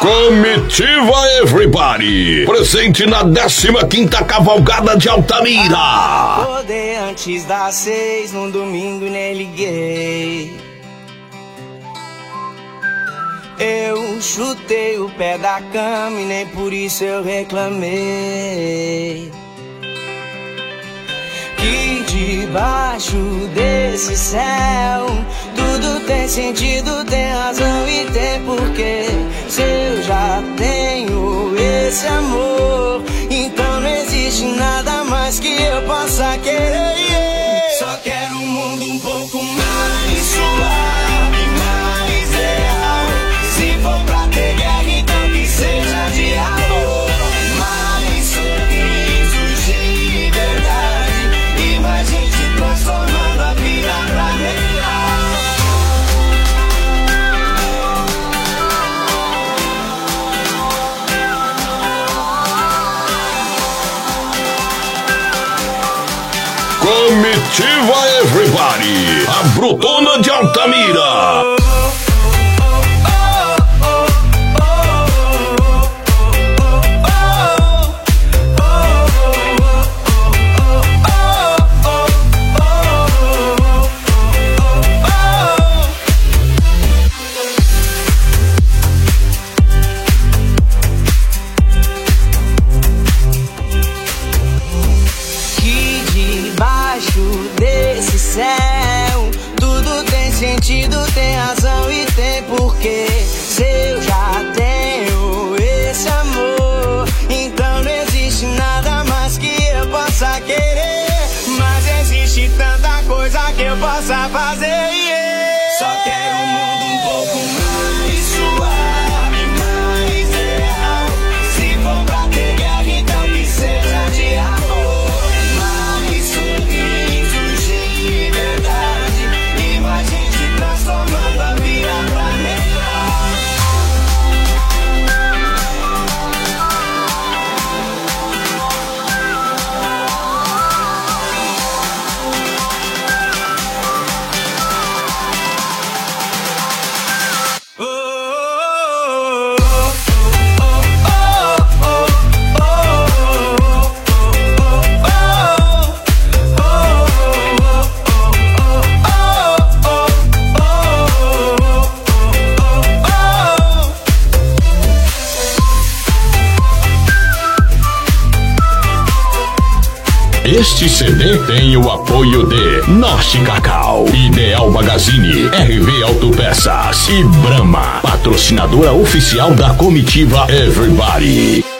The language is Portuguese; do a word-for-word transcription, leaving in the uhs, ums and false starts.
Comitiva Everybody, presente na décima quinta Cavalgada de Altamira. Acordei antes das seis, num domingo e nem liguei. Eu chutei o pé da cama e nem por isso eu reclamei. Que debaixo desse céu tudo tem sentido, tem razão e tem porquê. Se eu já tenho esse amor, então não existe nada mais que eu possa querer. Só quero um mundo um pouco mais suave, mais real. Se for pra ter guerra, então que seja de amor. Mais sorrisos de verdade e mais gente transformando a vida pra melhor. Comitiva Everybody, a Brutona de Altamira. Desse céu tudo tem sentido, tem razão e tem porquê. Se eu já tenho esse amor, então não existe nada mais que eu possa querer. Mas existe tanta coisa que eu possa fazer, yeah. Só quero um mundo um pouco mais suave, mais real. Se for pra ter guerra, então que seja de amor. Transformando a vida pra melhor. Oh, oh, oh, Este C D tem o apoio de Norte Cacau, Ideal Magazine, R V Autopeças e Brahma, patrocinadora oficial da Comitiva Everybody.